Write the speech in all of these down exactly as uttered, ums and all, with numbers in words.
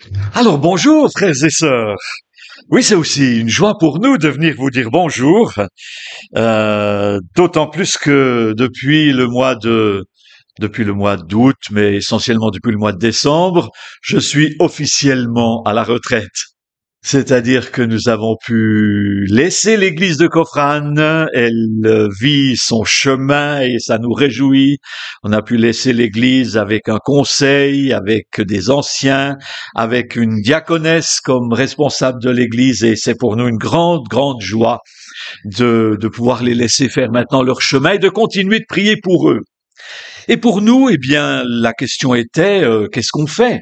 Alors bonjour frères et sœurs. Oui, c'est aussi une joie pour nous de venir vous dire bonjour, euh, d'autant plus que depuis le mois de depuis le mois d'août, mais essentiellement depuis le mois de décembre, je suis officiellement à la retraite. C'est-à-dire que nous avons pu laisser l'église de Cofrane, elle euh, vit son chemin et ça nous réjouit. On a pu laisser l'église avec un conseil, avec des anciens, avec une diaconesse comme responsable de l'église et c'est pour nous une grande, grande joie de, de pouvoir les laisser faire maintenant leur chemin et de continuer de prier pour eux. Et pour nous, eh bien, la question était, euh, qu'est-ce qu'on fait?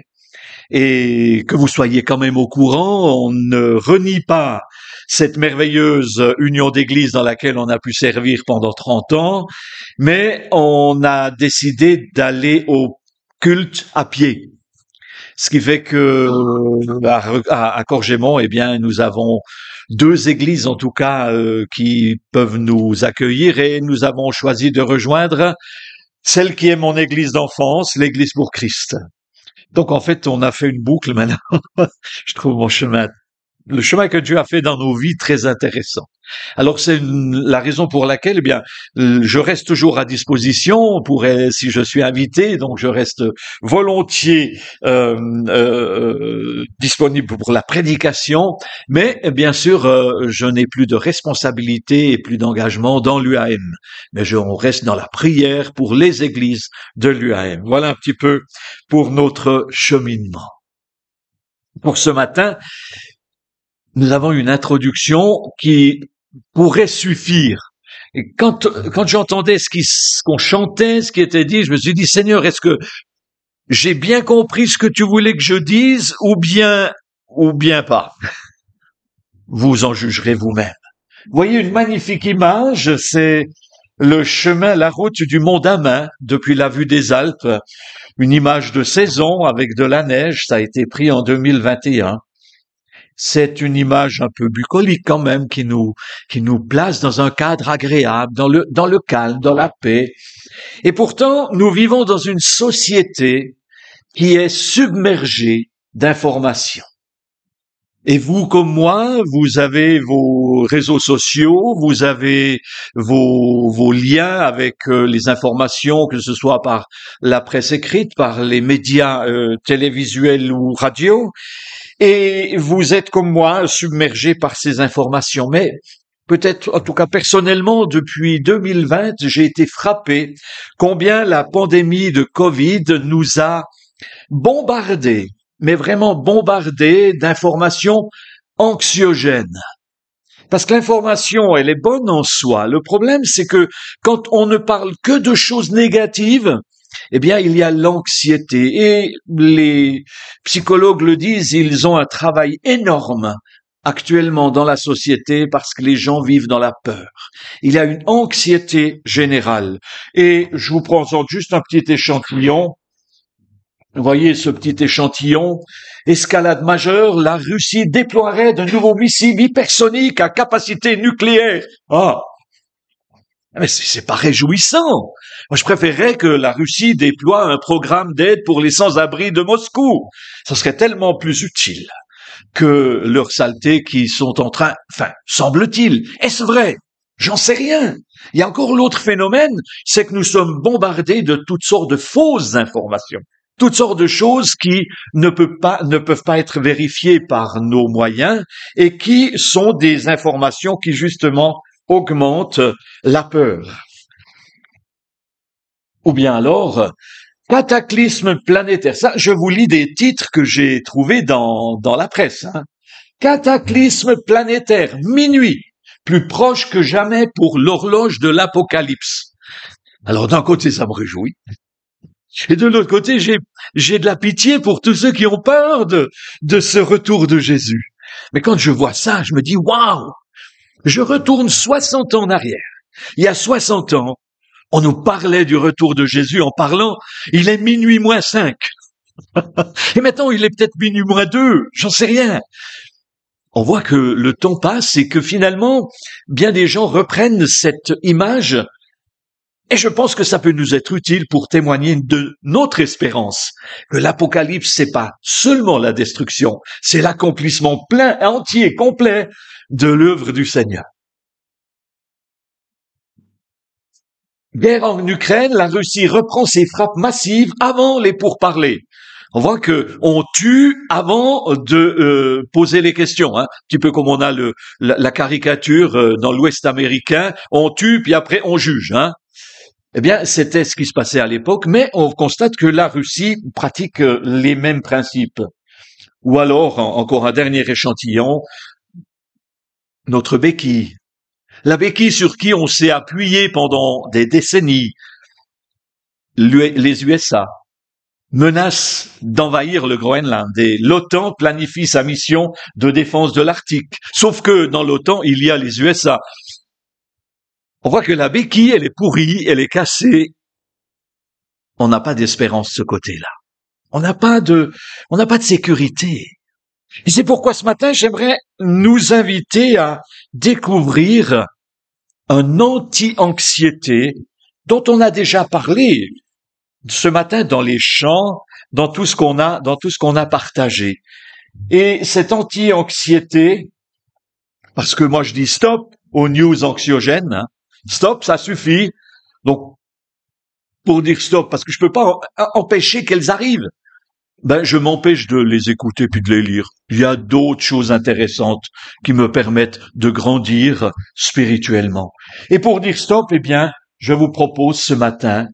Et que vous soyez quand même au courant, on ne renie pas cette merveilleuse union d'église dans laquelle on a pu servir pendant trente ans, mais on a décidé d'aller au culte à pied. Ce qui fait que à, à, à Corgémont, eh bien, nous avons deux églises en tout cas euh, qui peuvent nous accueillir et nous avons choisi de rejoindre celle qui est mon église d'enfance, l'église pour Christ. Donc en fait, on a fait une boucle maintenant. Je trouve mon chemin, le chemin que Dieu a fait dans nos vies très intéressant. Alors c'est une- la raison pour laquelle, eh bien, euh, je reste toujours à disposition pour euh, si je suis invité, donc je reste volontiers euh, euh, euh, disponible pour la prédication. Mais euh, bien sûr, euh, je n'ai plus de responsabilité et plus d'engagement dans l'U A M. Mais je, on reste dans la prière pour les églises de l'U A M. Voilà un petit peu pour notre cheminement. Pour ce matin, nous avons une introduction qui pourrait suffire. Et quand, quand j'entendais ce qui, ce qu'on chantait, ce qui était dit, je me suis dit, Seigneur, est-ce que j'ai bien compris ce que tu voulais que je dise ou bien, ou bien pas? Vous en jugerez vous-même. Vous voyez une magnifique image, c'est le chemin, la route du mont Damin depuis la vue des Alpes. Une image de saison avec de la neige, ça a été pris en deux mille vingt et un. C'est une image un peu bucolique quand même qui nous qui nous place dans un cadre agréable, dans le dans le calme, dans la paix. Et pourtant, nous vivons dans une société qui est submergée d'informations. Et vous, comme moi, vous avez vos réseaux sociaux, vous avez vos, vos liens avec euh, les informations, que ce soit par la presse écrite, par les médias euh, télévisuels ou radio, et vous êtes comme moi submergé par ces informations. Mais peut-être, en tout cas personnellement, depuis deux mille vingt, j'ai été frappé combien la pandémie de Covid nous a bombardés, mais vraiment bombardés d'informations anxiogènes. Parce que l'information, elle est bonne en soi. Le problème, c'est que quand on ne parle que de choses négatives, eh bien, il y a l'anxiété. Et les psychologues le disent, ils ont un travail énorme actuellement dans la société parce que les gens vivent dans la peur. Il y a une anxiété générale. Et je vous présente juste un petit échantillon. Vous voyez ce petit échantillon, escalade majeure, la Russie déploierait de nouveaux missiles hypersoniques à capacité nucléaire. Ah, mais c'est c'est pas réjouissant. Moi, je préférerais que la Russie déploie un programme d'aide pour les sans-abri de Moscou. Ça serait tellement plus utile que leurs saletés qui sont en train, enfin, semble-t-il. Est-ce vrai? J'en sais rien. Il y a encore l'autre phénomène, c'est que nous sommes bombardés de toutes sortes de fausses informations. Toutes sortes de choses qui ne peuvent pas, ne peuvent pas être vérifiées par nos moyens et qui sont des informations qui justement augmentent la peur. Ou bien alors, cataclysme planétaire. Ça, je vous lis des titres que j'ai trouvés dans, dans la presse. Hein. Cataclysme planétaire, minuit, plus proche que jamais pour l'horloge de l'apocalypse. Alors d'un côté, ça me réjouit. Et de l'autre côté, j'ai, j'ai de la pitié pour tous ceux qui ont peur de, de ce retour de Jésus. Mais quand je vois ça, je me dis, waouh! Je retourne soixante ans en arrière. Il y a soixante ans, on nous parlait du retour de Jésus en parlant, il est minuit moins cinq. Et maintenant, il est peut-être minuit moins deux, j'en sais rien. On voit que le temps passe et que finalement, bien des gens reprennent cette image Et je pense que ça peut nous être utile pour témoigner de notre espérance, que l'Apocalypse, c'est pas seulement la destruction, c'est l'accomplissement plein, entier, complet de l'œuvre du Seigneur. Guerre en Ukraine, la Russie reprend ses frappes massives avant les pourparlers. On voit que on tue avant de euh, poser les questions, hein. Un petit peu comme on a le, la, la caricature euh, dans l'Ouest américain, on tue puis après on juge, hein. Eh bien, c'était ce qui se passait à l'époque, mais on constate que la Russie pratique euh, les mêmes principes. Ou alors, en, encore un dernier échantillon, notre béquille. La béquille sur qui on s'est appuyé pendant des décennies, les U S A, menace d'envahir le Groenland et l'OTAN planifie sa mission de défense de l'Arctique. Sauf que dans l'OTAN, il y a les U S A. On voit que la béquille, elle est pourrie, elle est cassée. On n'a pas d'espérance de ce côté-là. On n'a pas de, on n'a pas de sécurité. Et c'est pourquoi ce matin, j'aimerais nous inviter à découvrir un anti-anxiété dont on a déjà parlé ce matin dans les chants, dans tout ce qu'on a, dans tout ce qu'on a partagé. Et cette anti-anxiété, parce que moi je dis stop aux news anxiogènes, hein, stop, ça suffit. Donc, pour dire stop, parce que je peux pas empêcher qu'elles arrivent, ben je m'empêche de les écouter puis de les lire. Il y a d'autres choses intéressantes qui me permettent de grandir spirituellement. Et pour dire stop, eh bien, je vous propose ce matin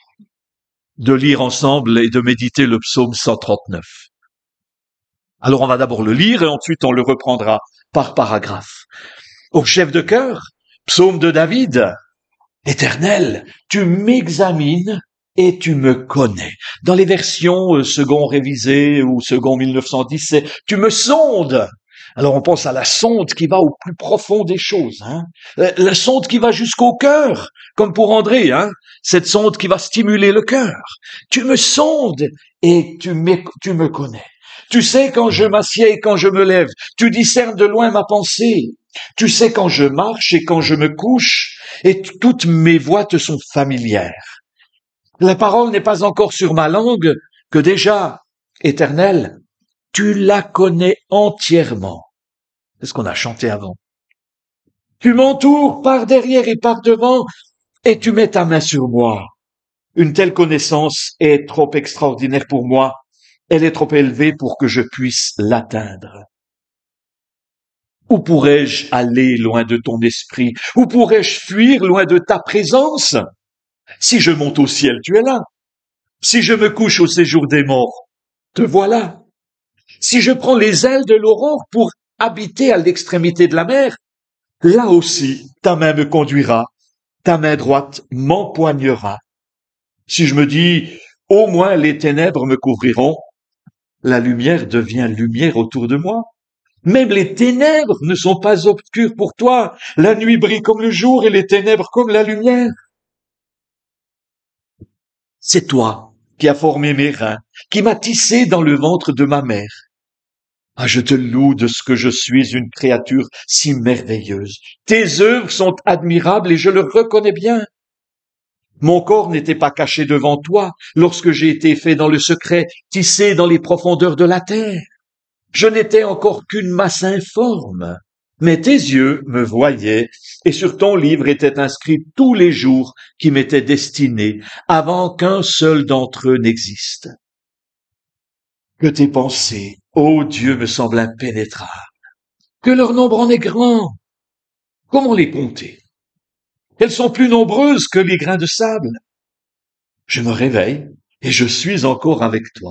de lire ensemble et de méditer le psaume cent trente-neuf. Alors on va d'abord le lire et ensuite on le reprendra par paragraphe. Au chef de chœur, psaume de David. Éternel, tu m'examines et tu me connais. Dans les versions euh, second révisées ou second mille neuf cent dix, c'est tu me sondes. Alors on pense à la sonde qui va au plus profond des choses, hein. La, la sonde qui va jusqu'au cœur, comme pour André, hein. Cette sonde qui va stimuler le cœur. Tu me sondes et tu, tu me connais. Tu sais quand je m'assieds et quand je me lève. Tu discernes de loin ma pensée. Tu sais quand je marche et quand je me couche, et t- toutes mes voix te sont familières. La parole n'est pas encore sur ma langue, que déjà, Éternel, tu la connais entièrement. C'est ce qu'on a chanté avant. Tu m'entoures par derrière et par devant, et tu mets ta main sur moi. Une telle connaissance est trop extraordinaire pour moi. Elle est trop élevée pour que je puisse l'atteindre. Où pourrais-je aller loin de ton esprit? Où pourrais-je fuir loin de ta présence? Si je monte au ciel, tu es là. Si je me couche au séjour des morts, te voilà. Si je prends les ailes de l'aurore pour habiter à l'extrémité de la mer, là aussi, ta main me conduira, ta main droite m'empoignera. Si je me dis, au moins les ténèbres me couvriront, la lumière devient lumière autour de moi. Même les ténèbres ne sont pas obscures pour toi. La nuit brille comme le jour et les ténèbres comme la lumière. C'est toi qui as formé mes reins, qui m'as tissé dans le ventre de ma mère. Ah, je te loue de ce que je suis une créature si merveilleuse. Tes œuvres sont admirables et je le reconnais bien. Mon corps n'était pas caché devant toi lorsque j'ai été fait dans le secret, tissé dans les profondeurs de la terre. Je n'étais encore qu'une masse informe, mais tes yeux me voyaient, et sur ton livre étaient inscrits tous les jours qui m'étaient destinés, avant qu'un seul d'entre eux n'existe. Que tes pensées, ô Dieu, me semblent impénétrables, que leur nombre en est grand. Comment les compter? Elles sont plus nombreuses que les grains de sable. Je me réveille, et je suis encore avec toi.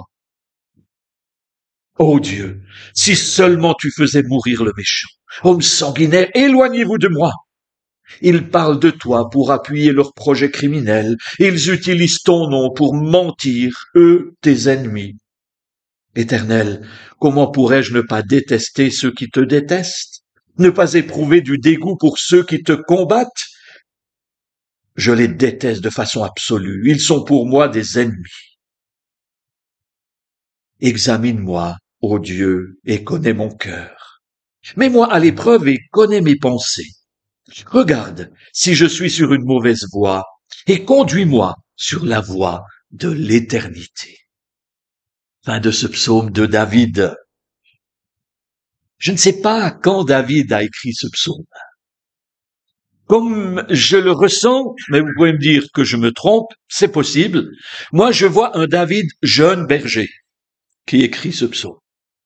Ô Dieu, si seulement tu faisais mourir le méchant. Homme sanguinaire, éloignez-vous de moi. Ils parlent de toi pour appuyer leurs projets criminels. Ils utilisent ton nom pour mentir, eux, tes ennemis. Éternel, comment pourrais-je ne pas détester ceux qui te détestent? Ne pas éprouver du dégoût pour ceux qui te combattent? Je les déteste de façon absolue. Ils sont pour moi des ennemis. Examine-moi, ô Dieu, et connais mon cœur. Mets-moi à l'épreuve et connais mes pensées. Regarde si je suis sur une mauvaise voie et conduis-moi sur la voie de l'éternité. Fin de ce psaume de David. Je ne sais pas quand David a écrit ce psaume. Comme je le ressens, mais vous pouvez me dire que je me trompe, c'est possible. Moi, je vois un David jeune berger qui écrit ce psaume.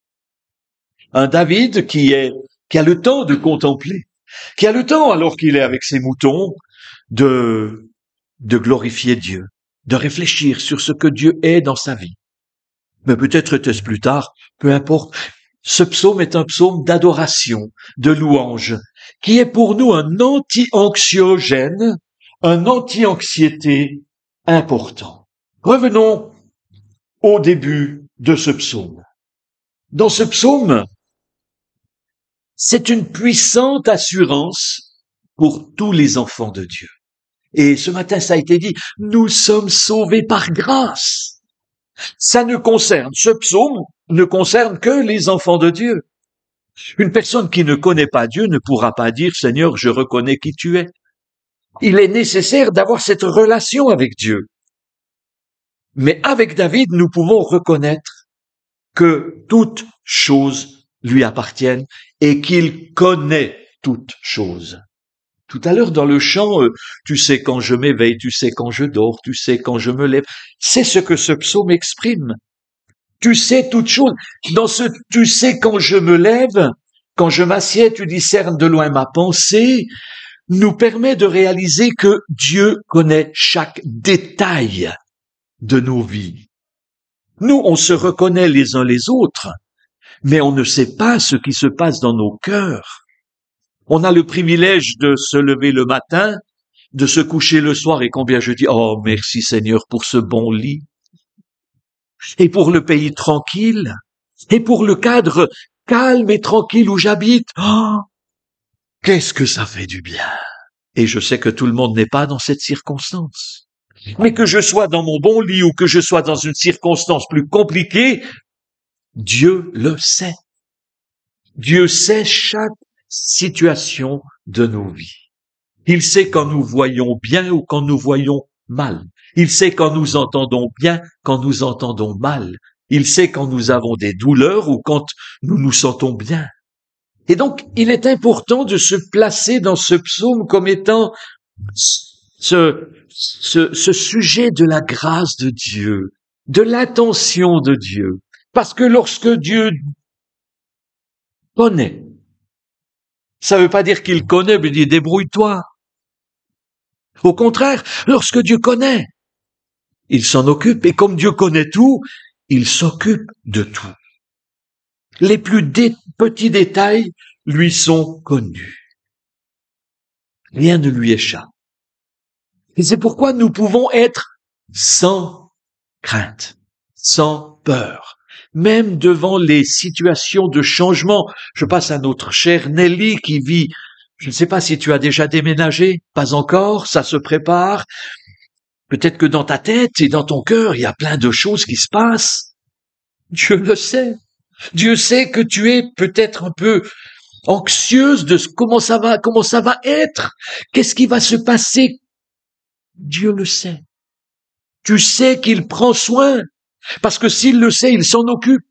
Un David qui est, qui a le temps de contempler, qui a le temps, alors qu'il est avec ses moutons, de, de glorifier Dieu, de réfléchir sur ce que Dieu est dans sa vie. Mais peut-être était-ce plus tard, peu importe. Ce psaume est un psaume d'adoration, de louange, qui est pour nous un anti-anxiogène, un anti-anxiété important. Revenons au début de ce psaume. Dans ce psaume, c'est une puissante assurance pour tous les enfants de Dieu. Et ce matin, ça a été dit, nous sommes sauvés par grâce. Ça ne concerne, ce psaume ne concerne que les enfants de Dieu. Une personne qui ne connaît pas Dieu ne pourra pas dire, Seigneur, je reconnais qui tu es. Il est nécessaire d'avoir cette relation avec Dieu. Mais avec David, nous pouvons reconnaître que toutes choses lui appartiennent et qu'il connaît toutes choses. Tout à l'heure, dans le chant, euh, tu sais quand je m'éveille, tu sais quand je dors, tu sais quand je me lève. C'est ce que ce psaume exprime. Tu sais toutes choses. Dans ce « tu sais quand je me lève », quand je m'assieds, tu discernes de loin ma pensée, nous permet de réaliser que Dieu connaît chaque détail de nos vies. Nous, on se reconnaît les uns les autres, mais on ne sait pas ce qui se passe dans nos cœurs. On a le privilège de se lever le matin, de se coucher le soir, et combien je dis « Oh, merci Seigneur pour ce bon lit ». Et pour le pays tranquille, et pour le cadre calme et tranquille où j'habite. Oh, qu'est-ce que ça fait du bien! Et je sais que tout le monde n'est pas dans cette circonstance. Mais que je sois dans mon bon lit ou que je sois dans une circonstance plus compliquée, Dieu le sait. Dieu sait chaque situation de nos vies. Il sait quand nous voyons bien ou quand nous voyons mal. Il sait quand nous entendons bien, quand nous entendons mal. Il sait quand nous avons des douleurs ou quand nous nous sentons bien. Et donc, il est important de se placer dans ce psaume comme étant ce, ce, ce sujet de la grâce de Dieu, de l'attention de Dieu. Parce que lorsque Dieu connaît, ça ne veut pas dire qu'il connaît, mais il dit débrouille-toi. Au contraire, lorsque Dieu connaît, il s'en occupe, et comme Dieu connaît tout, il s'occupe de tout. Les plus dé- petits détails lui sont connus. Rien ne lui échappe. Et c'est pourquoi nous pouvons être sans crainte, sans peur, même devant les situations de changement. Je passe à notre chère Nelly qui vit, je ne sais pas si tu as déjà déménagé, pas encore, ça se prépare. Peut-être que dans ta tête et dans ton cœur, il y a plein de choses qui se passent. Dieu le sait. Dieu sait que tu es peut-être un peu anxieuse de ce, comment ça va, comment ça va être. Qu'est-ce qui va se passer? Dieu le sait. Tu sais qu'il prend soin. Parce que s'il le sait, il s'en occupe.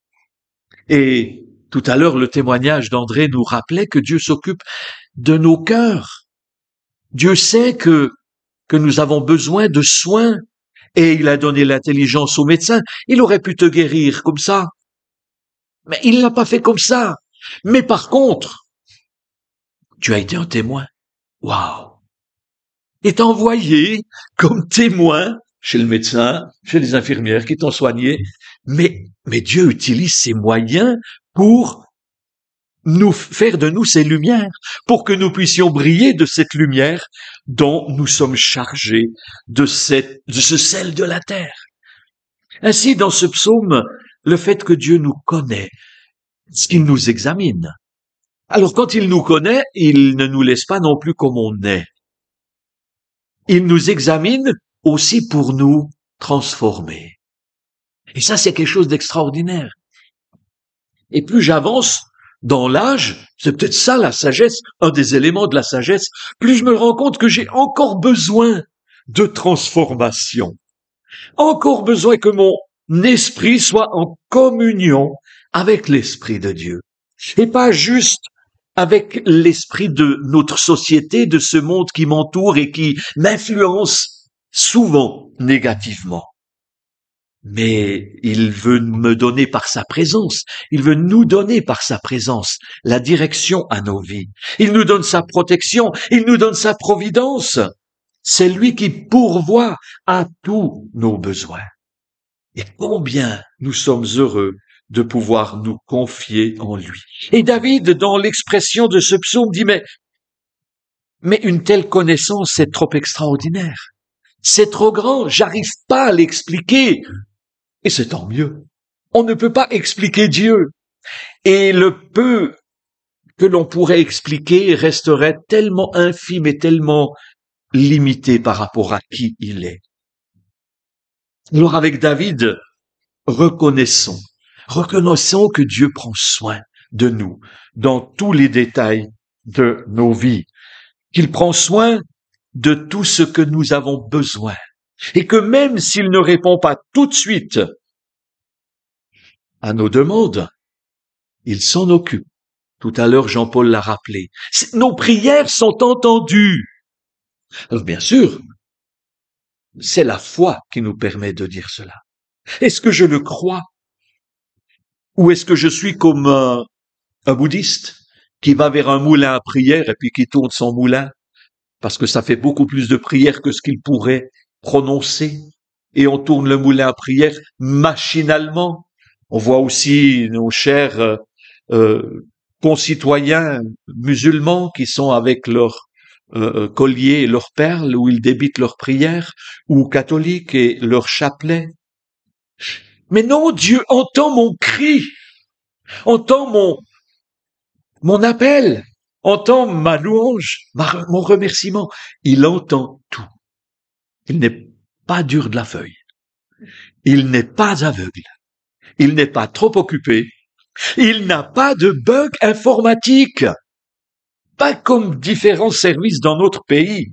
Et tout à l'heure, le témoignage d'André nous rappelait que Dieu s'occupe de nos cœurs. Dieu sait que que nous avons besoin de soins, et il a donné l'intelligence au médecin. Il aurait pu te guérir comme ça, mais il l'a pas fait comme ça. Mais par contre, tu as été un témoin. Waouh! Il t'a envoyé comme témoin chez le médecin, chez les infirmières qui t'ont soigné, mais, mais Dieu utilise ses moyens pour nous faire de nous ces lumières, pour que nous puissions briller de cette lumière dont nous sommes chargés, de, cette, de ce sel de la terre. Ainsi, dans ce psaume, le fait que Dieu nous connaît, ce qu'il nous examine. Alors, quand il nous connaît, il ne nous laisse pas non plus comme on est. Il nous examine aussi pour nous transformer. Et ça, c'est quelque chose d'extraordinaire. Et plus j'avance dans l'âge, c'est peut-être ça la sagesse, un des éléments de la sagesse, plus je me rends compte que j'ai encore besoin de transformation. Encore besoin que mon esprit soit en communion avec l'Esprit de Dieu. Et pas juste avec l'esprit de notre société, de ce monde qui m'entoure et qui m'influence souvent négativement. Mais il veut me donner par sa présence, il veut nous donner par sa présence la direction à nos vies. Il nous donne sa protection, il nous donne sa providence. C'est lui qui pourvoit à tous nos besoins. Et combien nous sommes heureux de pouvoir nous confier en lui. Et David, dans l'expression de ce psaume, dit, mais, mais une telle connaissance, c'est trop extraordinaire. C'est trop grand, j'arrive pas à l'expliquer. Et c'est tant mieux. On ne peut pas expliquer Dieu. Et le peu que l'on pourrait expliquer resterait tellement infime et tellement limité par rapport à qui il est. Alors avec David, reconnaissons, reconnaissons que Dieu prend soin de nous dans tous les détails de nos vies, qu'il prend soin de tout ce que nous avons besoin, et que même s'il ne répond pas tout de suite à nos demandes, il s'en occupe. Tout à l'heure, Jean-Paul l'a rappelé. Nos prières sont entendues. Alors bien sûr, c'est la foi qui nous permet de dire cela. Est-ce que je le crois? Ou est-ce que je suis comme un, un bouddhiste qui va vers un moulin à prière et puis qui tourne son moulin parce que ça fait beaucoup plus de prières que ce qu'il pourrait prononcer, et on tourne le moulin à prière machinalement? On voit aussi nos chers euh, euh, concitoyens musulmans qui sont avec leur euh, collier et leurs perles où ils débitent leurs prières, ou catholiques et leur chapelet. Mais non, Dieu entend mon cri, entend mon, mon appel, entend ma louange, ma, mon remerciement. Il entend tout. Il n'est pas dur de la feuille. Il n'est pas aveugle. Il n'est pas trop occupé. Il n'a pas de bug informatique. Pas comme différents services dans notre pays.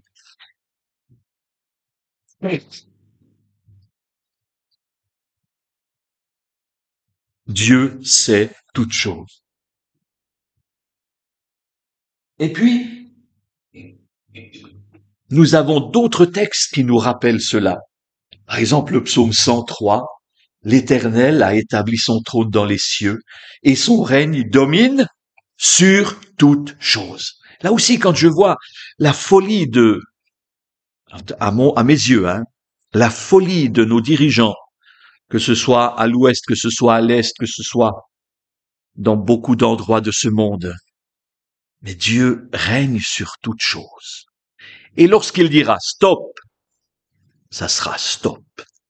Dieu sait toutes choses. Et puis, nous avons d'autres textes qui nous rappellent cela. Par exemple, le psaume cent trois, « L'Éternel a établi son trône dans les cieux, et son règne domine sur toutes choses. » Là aussi, quand je vois la folie de, à, mon, à mes yeux, hein, la folie de nos dirigeants, que ce soit à l'ouest, que ce soit à l'est, que ce soit dans beaucoup d'endroits de ce monde, mais Dieu règne sur toutes choses. Et lorsqu'il dira stop, ça sera stop.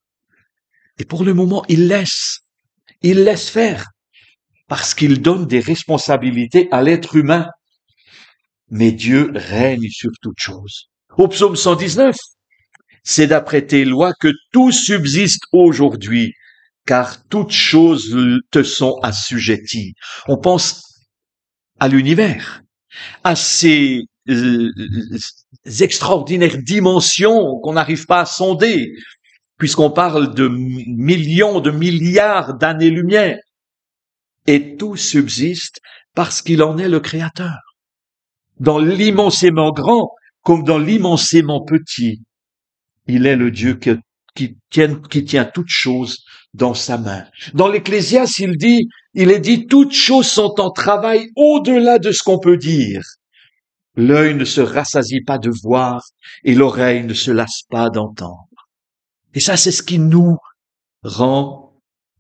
Et pour le moment, il laisse, il laisse faire, parce qu'il donne des responsabilités à l'être humain. Mais Dieu règne sur toutes choses. Au psaume cent dix-neuf, c'est d'après tes lois que tout subsiste aujourd'hui, car toutes choses te sont assujetties. On pense à l'univers, à ces euh, extraordinaires dimensions qu'on n'arrive pas à sonder, puisqu'on parle de millions, de milliards d'années-lumière. Et tout subsiste parce qu'il en est le Créateur. Dans l'immensément grand comme dans l'immensément petit, il est le Dieu qui, qui, tient, qui tient toutes choses dans sa main. Dans l'Ecclésiaste, il dit, il est dit, toutes choses sont en travail au-delà de ce qu'on peut dire. L'œil ne se rassasie pas de voir et l'oreille ne se lasse pas d'entendre. Et ça, c'est ce qui nous rend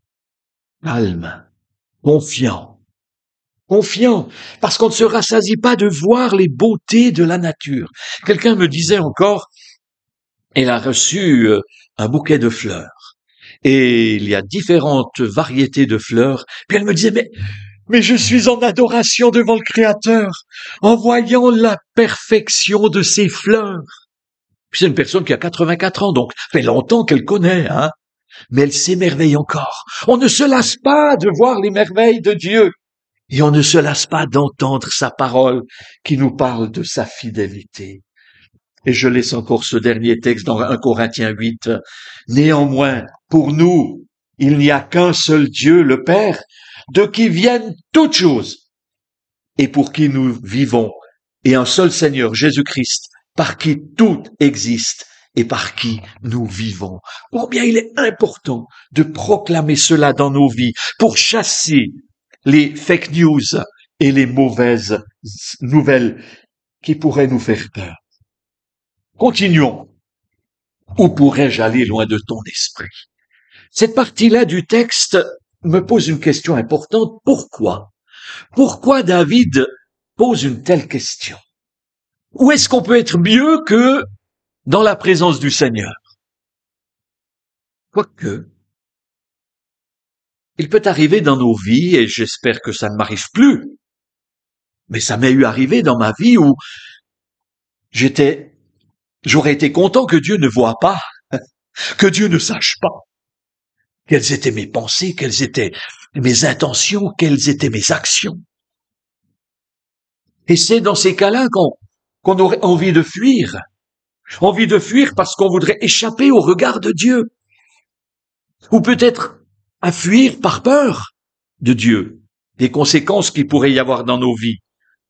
calmes, confiants. Confiants, parce qu'on ne se rassasie pas de voir les beautés de la nature. Quelqu'un me disait encore, elle a reçu un bouquet de fleurs, et il y a différentes variétés de fleurs, puis elle me disait, mais, mais je suis en adoration devant le Créateur, en voyant la perfection de ces fleurs. Puis c'est une personne qui a quatre-vingt-quatre ans, donc fait longtemps qu'elle connaît, hein. Mais elle s'émerveille encore. On ne se lasse pas de voir les merveilles de Dieu. Et on ne se lasse pas d'entendre sa parole qui nous parle de sa fidélité. Et je laisse encore ce dernier texte dans un Corinthiens huit. Néanmoins, pour nous, il n'y a qu'un seul Dieu, le Père, de qui viennent toutes choses, et pour qui nous vivons, et un seul Seigneur, Jésus-Christ, par qui tout existe et par qui nous vivons. Combien il est important de proclamer cela dans nos vies pour chasser les fake news et les mauvaises nouvelles qui pourraient nous faire peur. Continuons. Où pourrais-je aller loin de ton esprit? Cette partie-là du texte me pose une question importante. Pourquoi? Pourquoi David pose une telle question? Où est-ce qu'on peut être mieux que dans la présence du Seigneur? Quoique, il peut arriver dans nos vies, et j'espère que ça ne m'arrive plus, mais ça m'est eu arrivé dans ma vie où j'étais, j'aurais été content que Dieu ne voie pas, que Dieu ne sache pas quelles étaient mes pensées, quelles étaient mes intentions, quelles étaient mes actions. Et c'est dans ces cas-là qu'on, qu'on aurait envie de fuir. Envie de fuir parce qu'on voudrait échapper au regard de Dieu. Ou peut-être à fuir par peur de Dieu, des conséquences qu'il pourrait y avoir dans nos vies.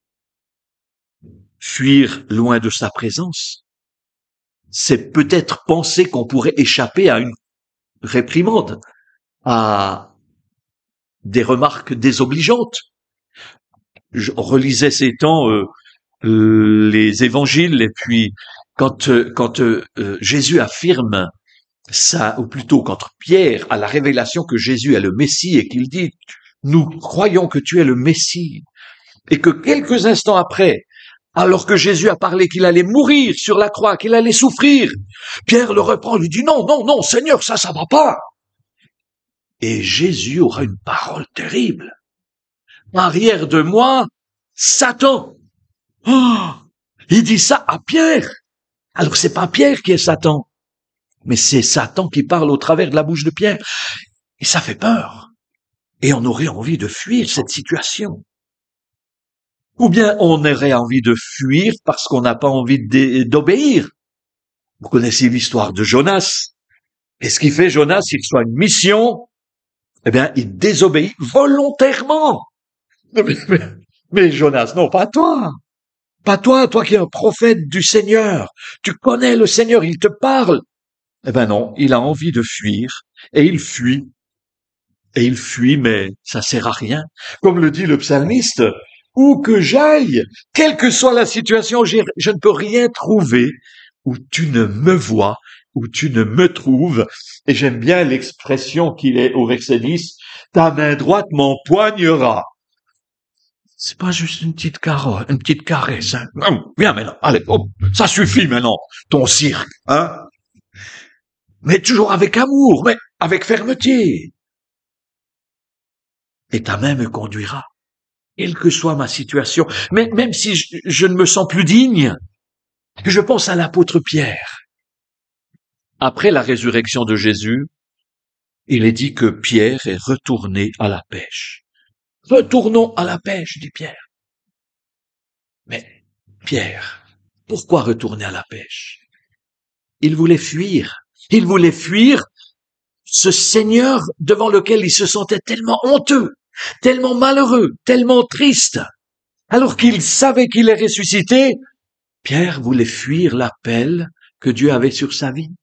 Fuir loin de sa présence, c'est peut-être penser qu'on pourrait échapper à une réprimande, à des remarques désobligeantes. Je relisais ces temps euh, euh, les évangiles, et puis quand, euh, quand euh, Jésus affirme ça, ou plutôt quand Pierre a la révélation que Jésus est le Messie et qu'il dit « Nous croyons que tu es le Messie », et que quelques instants après, alors que Jésus a parlé qu'il allait mourir sur la croix, qu'il allait souffrir, Pierre le reprend, lui dit « Non, non, non, Seigneur, ça, ça va pas ». Et Jésus aura une parole terrible. Arrière de moi, Satan. Oh, il dit ça à Pierre. Alors c'est pas Pierre qui est Satan, mais c'est Satan qui parle au travers de la bouche de Pierre. Et ça fait peur. Et on aurait envie de fuir cette situation. Ou bien on aurait envie de fuir parce qu'on n'a pas envie d'obéir. Vous connaissez l'histoire de Jonas. Et ce qui fait Jonas, il reçoit une mission, eh bien, il désobéit volontairement. Mais, mais, mais Jonas, non, pas toi. Pas toi, toi qui es un prophète du Seigneur. Tu connais le Seigneur, il te parle. Eh ben non, il a envie de fuir, et il fuit. Et il fuit, mais ça sert à rien. Comme le dit le psalmiste, où que j'aille, quelle que soit la situation, je ne peux rien trouver où tu ne me vois, où tu ne me trouves. Et j'aime bien l'expression qu'il est au verset dix, ta main droite m'empoignera. C'est pas juste une petite caresse, une petite caresse, hein. Non, viens maintenant, allez, hop, ça suffit maintenant, ton cirque, hein. Mais toujours avec amour, mais avec fermeté. Et ta main me conduira, quelle que soit ma situation. Mais même si je, je ne me sens plus digne, je pense à l'apôtre Pierre. Après la résurrection de Jésus, il est dit que Pierre est retourné à la pêche. Retournons à la pêche, dit Pierre. Mais Pierre, pourquoi retourner à la pêche? Il voulait fuir. Il voulait fuir ce Seigneur devant lequel il se sentait tellement honteux, tellement malheureux, tellement triste. Alors qu'il savait qu'il est ressuscité, Pierre voulait fuir l'appel que Dieu avait sur sa vie.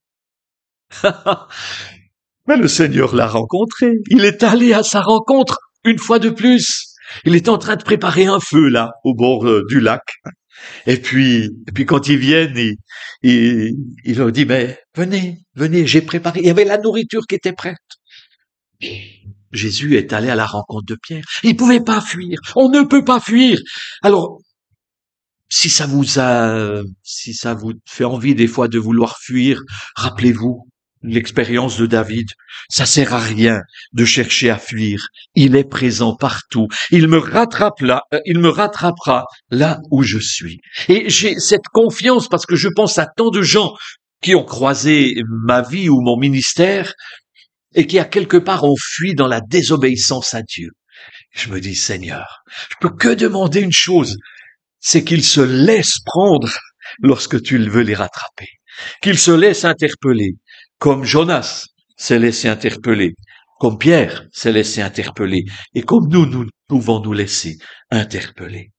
Mais le Seigneur l'a rencontré. Il est allé à sa rencontre une fois de plus. Il est en train de préparer un feu là, au bord euh, du lac. Et puis, et puis quand ils viennent, il, il, il leur dit, mais venez, venez, j'ai préparé. Il y avait la nourriture qui était prête. Jésus est allé à la rencontre de Pierre. Il ne pouvait pas fuir. On ne peut pas fuir. Alors, si ça vous a, si ça vous fait envie des fois de vouloir fuir, rappelez-vous l'expérience de David. Ça sert à rien de chercher à fuir. Il est présent partout. Il me rattrape là, il me rattrapera là où je suis. Et j'ai cette confiance parce que je pense à tant de gens qui ont croisé ma vie ou mon ministère et qui à quelque part ont fui dans la désobéissance à Dieu. Je me dis, Seigneur, je peux que demander une chose, c'est qu'ils se laissent prendre lorsque tu veux les rattraper. Qu'ils se laissent interpeller, comme Jonas s'est laissé interpeller, comme Pierre s'est laissé interpeller, et comme nous, nous pouvons nous laisser interpeller.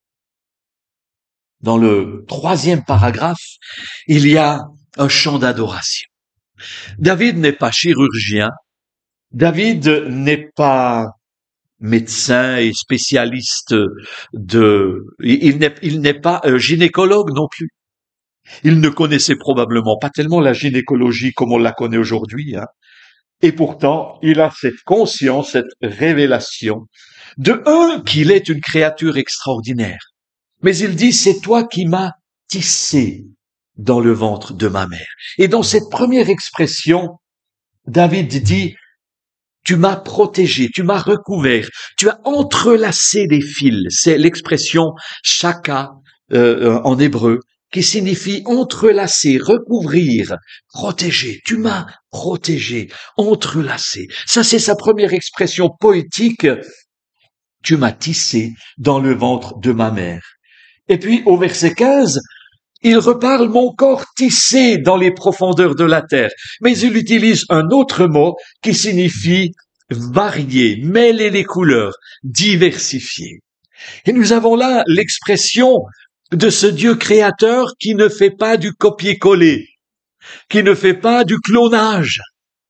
Dans le troisième paragraphe, il y a un chant d'adoration. David n'est pas chirurgien, David n'est pas médecin et spécialiste de... Il n'est, il n'est pas euh, gynécologue non plus. Il ne connaissait probablement pas tellement la gynécologie comme on la connaît aujourd'hui, hein. Et pourtant, il a cette conscience, cette révélation de un, qu'il est une créature extraordinaire. Mais il dit, c'est toi qui m'as tissé dans le ventre de ma mère. Et dans cette première expression, David dit, tu m'as protégé, tu m'as recouvert, tu as entrelacé des fils. C'est l'expression shaka euh, en hébreu, qui signifie entrelacer, recouvrir, protéger. Tu m'as protégé, entrelacé. Ça, c'est sa première expression poétique. Tu m'as tissé dans le ventre de ma mère. Et puis, au verset quinze, il reparle mon corps tissé dans les profondeurs de la terre. Mais il utilise un autre mot qui signifie varier, mêler les couleurs, diversifier. Et nous avons là l'expression de ce Dieu créateur qui ne fait pas du copier-coller, qui ne fait pas du clonage.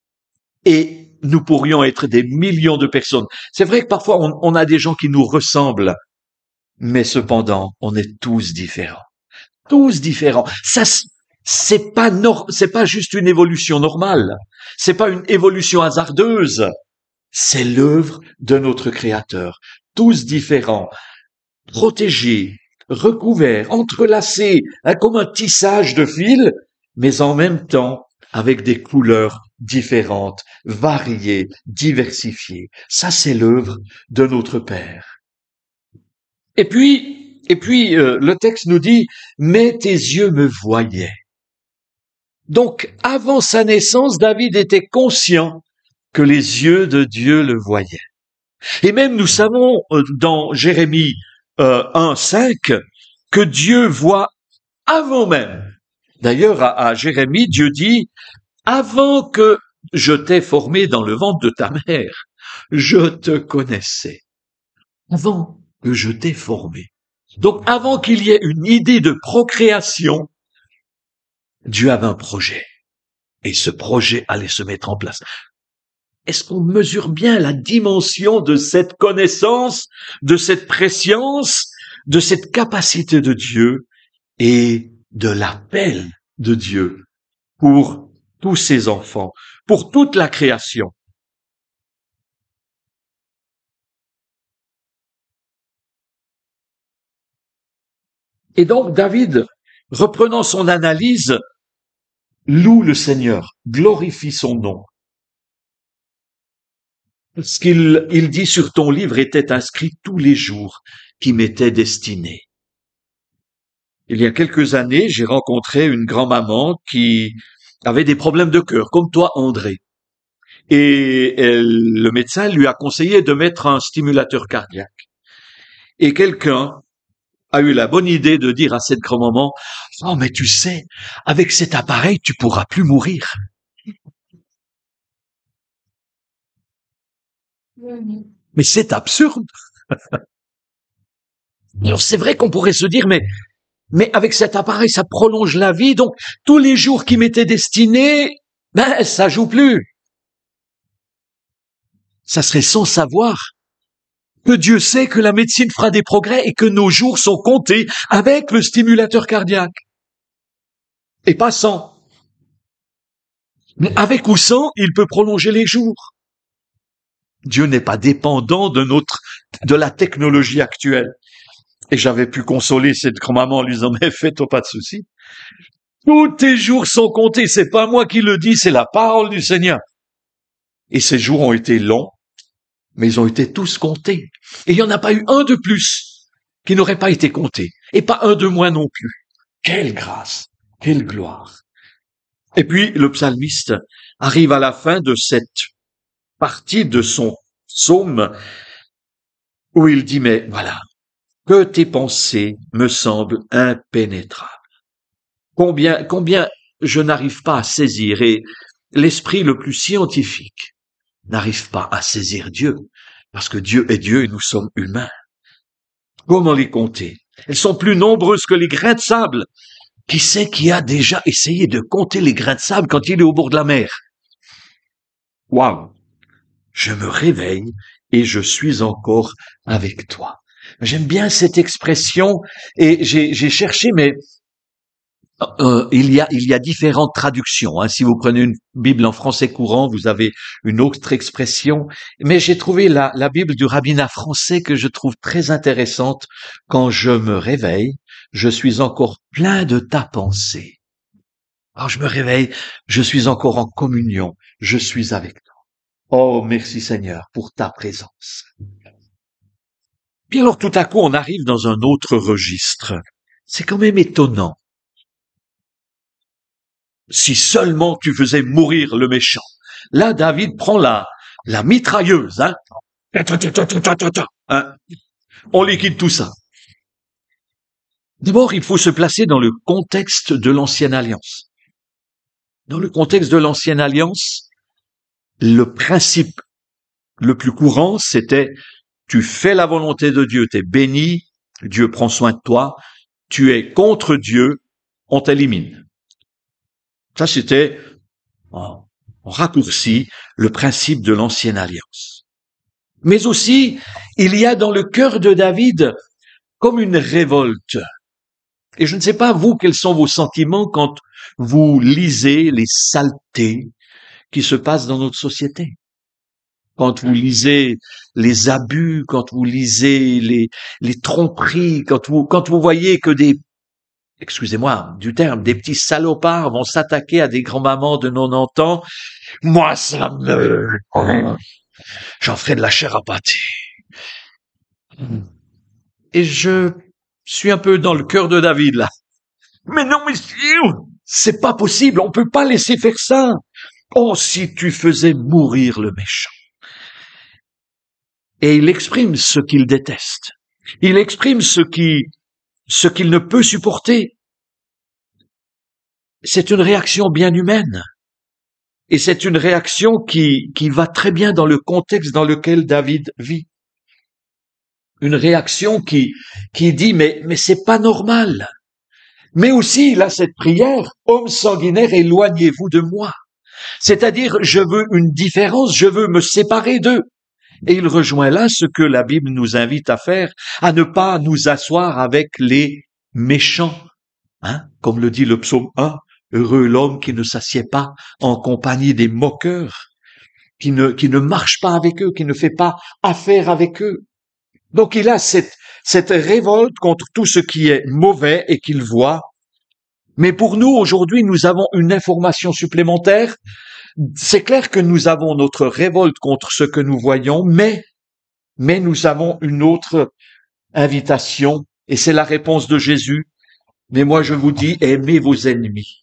Et nous pourrions être des millions de personnes. C'est vrai que parfois on, on a des gens qui nous ressemblent, mais cependant, on est tous différents. Tous différents. Ça, c'est pas nor- c'est pas juste une évolution normale. C'est pas une évolution hasardeuse. C'est l'œuvre de notre Créateur. Tous différents, protégés, recouverts, entrelacés, hein, comme un tissage de fils, mais en même temps avec des couleurs différentes, variées, diversifiées. Ça, c'est l'œuvre de notre Père. Et puis, et puis, euh, le texte nous dit, mais tes yeux me voyaient. Donc, avant sa naissance, David était conscient que les yeux de Dieu le voyaient. Et même nous savons euh, dans Jérémie euh, un, cinq, que Dieu voit avant même. D'ailleurs, à, à Jérémie, Dieu dit, avant que je t'ai formé dans le ventre de ta mère, je te connaissais. Avant que je t'ai formé. Donc, avant qu'il y ait une idée de procréation, Dieu avait un projet. Et ce projet allait se mettre en place. Est-ce qu'on mesure bien la dimension de cette connaissance, de cette préscience, de cette capacité de Dieu et de l'appel de Dieu pour tous ses enfants, pour toute la création? Et donc David, reprenant son analyse, loue le Seigneur, glorifie son nom. Ce qu'il il dit sur ton livre était inscrit tous les jours qui m'étaient destinés. Il y a quelques années, j'ai rencontré une grand-maman qui avait des problèmes de cœur, comme toi, André. Et elle, le médecin lui a conseillé de mettre un stimulateur cardiaque. Et quelqu'un a eu la bonne idée de dire à cette grand-maman, « Oh, mais tu sais, avec cet appareil, tu pourras plus mourir. » Mais c'est absurde. Alors c'est vrai qu'on pourrait se dire, mais, mais avec cet appareil, ça prolonge la vie, donc tous les jours qui m'étaient destinés, ben, ça joue plus. Ça serait sans savoir que Dieu sait que la médecine fera des progrès et que nos jours sont comptés avec le stimulateur cardiaque. Et pas sans. Mais avec ou sans, il peut prolonger les jours. Dieu n'est pas dépendant de notre, de la technologie actuelle. Et j'avais pu consoler cette grand-maman en lui disant, mais fais-toi pas de soucis. Tous tes jours sont comptés. C'est pas moi qui le dis, c'est la parole du Seigneur. Et ces jours ont été longs, mais ils ont été tous comptés. Et il n'y en a pas eu un de plus qui n'aurait pas été compté. Et pas un de moins non plus. Quelle grâce, quelle gloire. Et puis, le psalmiste arrive à la fin de cette partie de son psaume où il dit, mais voilà, que tes pensées me semblent impénétrables. Combien, combien je n'arrive pas à saisir, et l'esprit le plus scientifique n'arrive pas à saisir Dieu, parce que Dieu est Dieu et nous sommes humains. Comment les compter? Elles sont plus nombreuses que les grains de sable. Qui c'est qui a déjà essayé de compter les grains de sable quand il est au bord de la mer? Waouh! Je me réveille et je suis encore avec toi. J'aime bien cette expression et j'ai, j'ai cherché, mais euh, il y a il y a différentes traductions. Hein. Si vous prenez une Bible en français courant, vous avez une autre expression. Mais j'ai trouvé la, la Bible du rabbinat français que je trouve très intéressante. Quand je me réveille, je suis encore plein de ta pensée. Alors je me réveille, je suis encore en communion, je suis avec toi. Oh, merci Seigneur pour ta présence. Puis alors tout à coup, on arrive dans un autre registre. C'est quand même étonnant. Si seulement tu faisais mourir le méchant. Là, David prend la, la mitrailleuse, hein. Hein. On liquide tout ça. D'abord, il faut se placer dans le contexte de l'Ancienne Alliance. Dans le contexte de l'Ancienne Alliance, le principe le plus courant, c'était tu fais la volonté de Dieu, t'es béni, Dieu prend soin de toi, tu es contre Dieu, on t'élimine. Ça, c'était, en raccourci, le principe de l'Ancienne Alliance. Mais aussi, il y a dans le cœur de David comme une révolte. Et je ne sais pas, vous, quels sont vos sentiments quand vous lisez les saletés qui se passent dans notre société. Quand vous lisez les abus, quand vous lisez les, les tromperies, quand vous, quand vous voyez que des, excusez-moi du terme, des petits salopards vont s'attaquer à des grands-mamans de quatre-vingt-dix ans, moi, ça me, j'en ferai de la chair à pâté. Et je suis un peu dans le cœur de David, là. Mais non, mais c'est pas possible, on peut pas laisser faire ça. Oh, si tu faisais mourir le méchant. Et il exprime ce qu'il déteste. Il exprime ce qui, ce qu'il ne peut supporter. C'est une réaction bien humaine. Et c'est une réaction qui, qui va très bien dans le contexte dans lequel David vit. Une réaction qui, qui dit, mais, mais c'est pas normal. Mais aussi, il a cette prière, homme sanguinaire, éloignez-vous de moi. C'est-à-dire, je veux une différence, je veux me séparer d'eux. Et il rejoint là ce que la Bible nous invite à faire, à ne pas nous asseoir avec les méchants. Hein, comme le dit le psaume un, heureux l'homme qui ne s'assied pas en compagnie des moqueurs, qui ne, qui ne marche pas avec eux, qui ne fait pas affaire avec eux. Donc il a cette, cette révolte contre tout ce qui est mauvais et qu'il voit. Mais pour nous, aujourd'hui, nous avons une information supplémentaire. C'est clair que nous avons notre révolte contre ce que nous voyons, mais, mais nous avons une autre invitation, et c'est la réponse de Jésus. Mais moi, je vous dis, aimez vos ennemis.